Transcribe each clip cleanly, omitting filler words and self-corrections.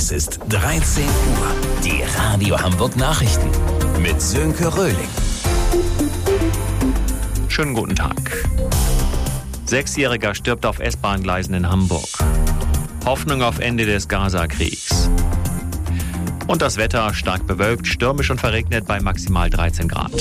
Es ist 13 Uhr. Die Radio Hamburg Nachrichten mit Sönke Röhling. Schönen guten Tag. 6-Jähriger stirbt auf S-Bahn-Gleisen in Hamburg. Hoffnung auf Ende des Gaza-Kriegs. Und das Wetter stark bewölkt, stürmisch und verregnet bei maximal 13 Grad.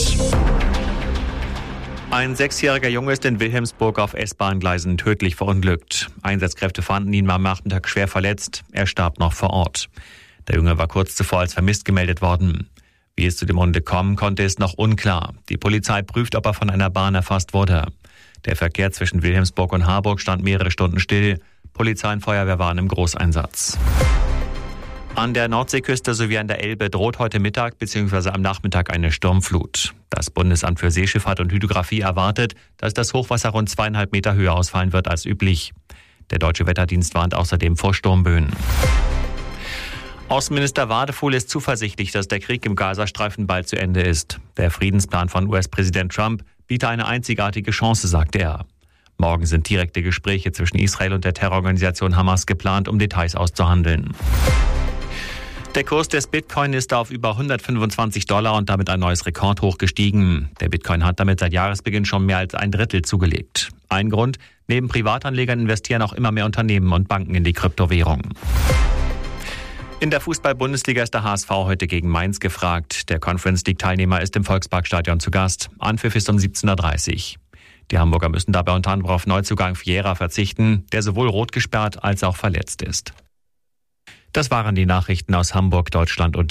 Ein 6-jähriger Junge ist in Wilhelmsburg auf S-Bahn-Gleisen tödlich verunglückt. Einsatzkräfte fanden ihn am Nachmittag schwer verletzt. Er starb noch vor Ort. Der Junge war kurz zuvor als vermisst gemeldet worden. Wie es zu dem Unglück kommen konnte, ist noch unklar. Die Polizei prüft, ob er von einer Bahn erfasst wurde. Der Verkehr zwischen Wilhelmsburg und Harburg stand mehrere Stunden still. Polizei und Feuerwehr waren im Großeinsatz. An der Nordseeküste sowie an der Elbe droht heute Mittag bzw. am Nachmittag eine Sturmflut. Das Bundesamt für Seeschifffahrt und Hydrographie erwartet, dass das Hochwasser rund 2,5 Meter höher ausfallen wird als üblich. Der Deutsche Wetterdienst warnt außerdem vor Sturmböen. Außenminister Wadefuhl ist zuversichtlich, dass der Krieg im Gazastreifen bald zu Ende ist. Der Friedensplan von US-Präsident Trump biete eine einzigartige Chance, sagte er. Morgen sind direkte Gespräche zwischen Israel und der Terrororganisation Hamas geplant, um Details auszuhandeln. Der Kurs des Bitcoin ist auf über $125 und damit ein neues Rekordhoch gestiegen. Der Bitcoin hat damit seit Jahresbeginn schon mehr als ein Drittel zugelegt. Ein Grund: neben Privatanlegern investieren auch immer mehr Unternehmen und Banken in die Kryptowährung. In der Fußball-Bundesliga ist der HSV heute gegen Mainz gefragt. Der Conference League-Teilnehmer ist im Volksparkstadion zu Gast. Anpfiff ist um 17:30 Uhr. Die Hamburger müssen dabei unter anderem auf Neuzugang Vieira verzichten, der sowohl rot gesperrt als auch verletzt ist. Das waren die Nachrichten aus Hamburg, Deutschland und